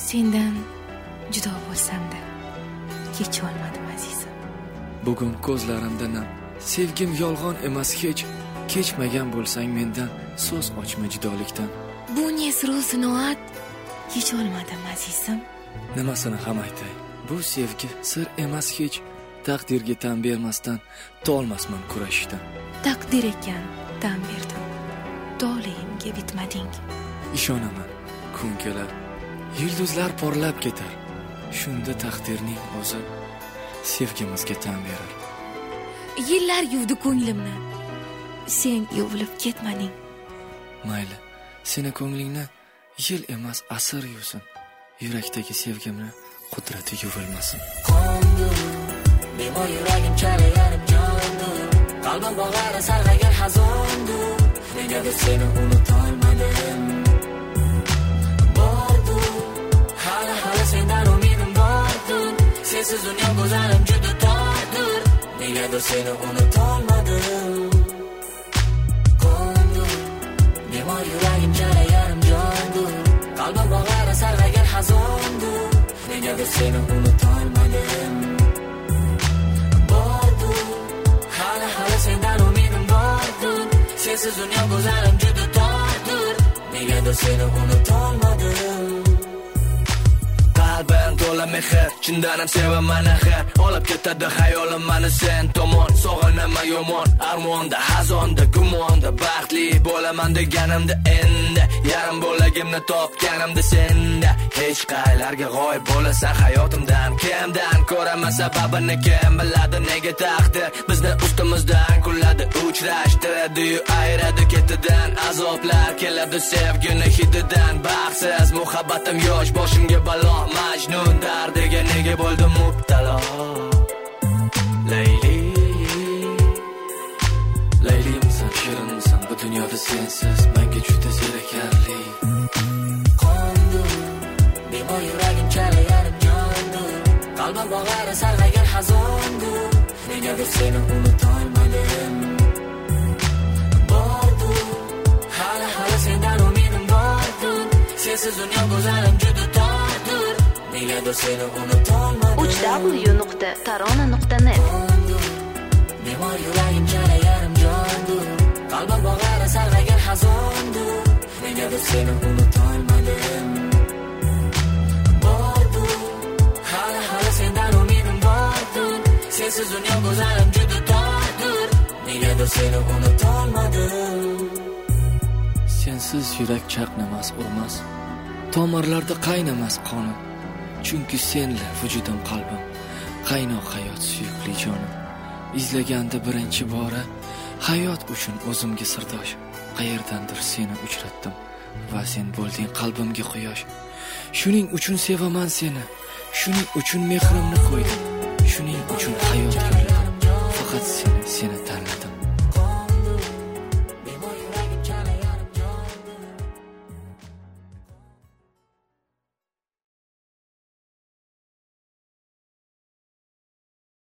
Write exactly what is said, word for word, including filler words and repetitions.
sendan judo bo'lsam-da kecha olmadim azizim. Bugun ko'zlarimda nam, sevgim yolg'on emas hech, kechmagan bo'lsang mendan so'z ochma judolikdan. Bu nesru sinoat kecha olmadim azizim. Nimasini ham aytay, bu sevgi sir emas hech, taqdirga tan bermasdan tolmasman kurashishdan. Taqdir ekan, tan berdim, to'layimga bitmading. Ishonaman, kun kelar, yulduzlar porlab ketar, shunda taqdirning o'zi sevgimizga tan berar. Yillar yuvdi ko'nglimni, sen yuvilib ketmading. Mayli, seni ko'nglingni yil emas asr yuvsin, yurakdagi sevgimni qudrati yuvilmasin. Qondur, bemor yuragim chalayarim jondur, qalbim bog'ara sarg'agan hazondur, negadir seni unutolmadim. Bordur, hali hali sendan umidim bordur, sensiz dunyo go'zalim juda tordur, negadir seni unutolmadim. Qondur, bemor yuragim chalayarim jondur, qalbim bog'ara sarg'agan hazondur, negadir seni unutolmadim. Bordur, hali hali sendan umidim bordur, sensiz dunyo go'zalim juda tordur, negadir seni unutolmadim. Qalbim to'la mehr, chindan ham sevaman axir, olib ketadi xayolim mani sen tomon, sog'inaman yomon, armonda, hazonda, gumonda, baxtli bo'laman deganimda endi, yarim bo'lagimni topganimda senda, hech qaylarga g'oyib bo'lasan hayotimdan, kimdan ko'raman sababini kim biladi, nega taqdir bizni ustimizdan kuladi, uchrashtiradi-yu ayiradi ketidan, azoblar keladi sevgini hididan, baxtsiz muhabbatim yosh, boshimga balo, Majnun dardiga nega bo'ldim mubtalo. Layli, Laylimsan, shirinsan, bu dunyoda sensiz menga juda zerikarli. Qondur, bemor yuragim chalayarim jondur, qalbim bog'ara sarg'agan hazondur, negadir seni unutolmadim. Bordur, hali hali sendan umidim bordur, sensiz dunyo go'zalim juda tordur, negadir seni unutolmadim. uch w nuqta tarona nuqta net Bemor yuragim chalayarim jondur, qalbim bog'ara sarg'agan hazondur, negadir seni unutolmadim. Bordur, hali hali sendan umidim bordur, sensiz dunyo go'zalim juda tordur, negadir seni unutolmadim. Sensiz yurak chaqnamas, urmas, tomirlarda qaynamas qonim, chunki senla vujudim qalbim, qaynoq hayot suyukli jonim. Izlaganda birinchi bora hayot uchun o'zimga sirdosh, qayerdandir seni uchratdim va sen bo'lding qalbimga quyosh. Shuning uchun sevaman seni, shuning uchun mehrimni qo'ydim, shuning uchun hayot yo'lida